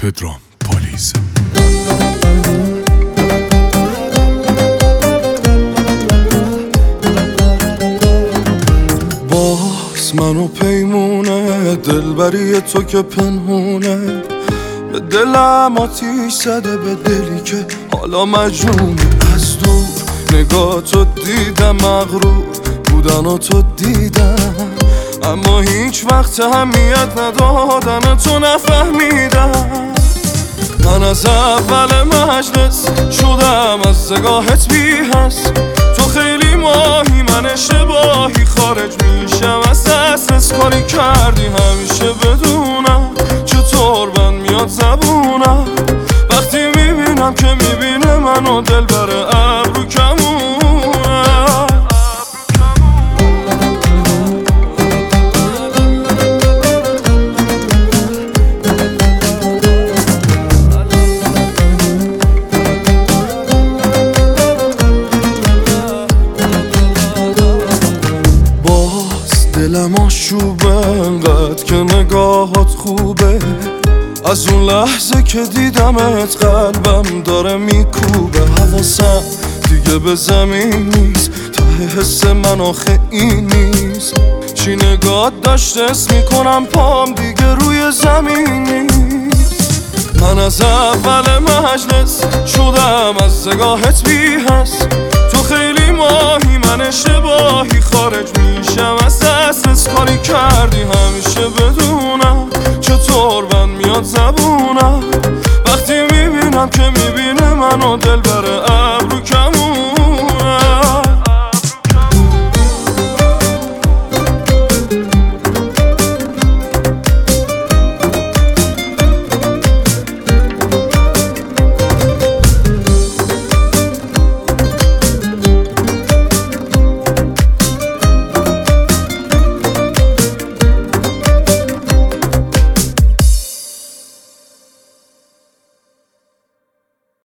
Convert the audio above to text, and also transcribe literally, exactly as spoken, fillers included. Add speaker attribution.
Speaker 1: پدرام پالیز.
Speaker 2: باز منو پیمونه دلبری تو که پنهونه، به دلم آتیش زده، به دلی که حالا مجنون. از دور نگاه تو دیدم، مغرور بودن و تو دیدم، اما هیچ وقت اهمیت ندادن تو نفهمیدم. من از اول مجلس شدم از نگاهت بی حس، تو خیلی ماهی من اشتباهی، خارج میشم از دسترس. کاری کردی همیشه بدونم چطور من میاد زبونم، وقتی میبینم که میبینه منو دل بره ابرو کمونه. دلم آشوبه انقدر که نگاهات خوبه، از اون لحظه که دیدمت قلبم داره میکوبه. حواسم دیگه به زمین نیست، ته حس من آخه این نیست. چی نگات داشته اسم میکنم پام دیگه روی زمین نیست. من از اول مجلس شدم از نگاهت بی حس، تو خیلی ماهی من اشتباهی، خارج میشم از دسترس. کاری کردی همیشه بدونم چطور من میاد زبونم، وقتی میبینم که میبینه منو دل بره ابرو کم